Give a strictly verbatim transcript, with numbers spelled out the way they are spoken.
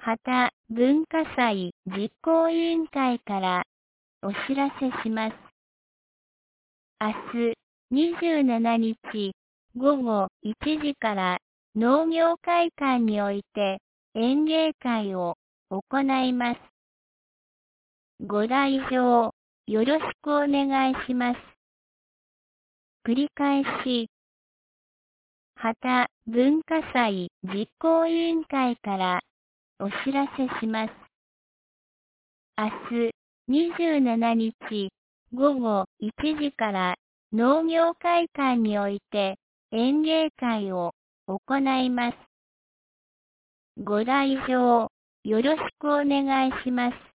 畑文化祭実行委員会からお知らせします。明日にじゅうしちにちごごいちじから農業会館において演芸会を行います。ご来場よろしくお願いします。繰り返し、畑文化祭実行委員会からお知らせします。明日にじゅうしちにちごごいちじから農業会館において演芸会を行います。ご来場よろしくお願いします。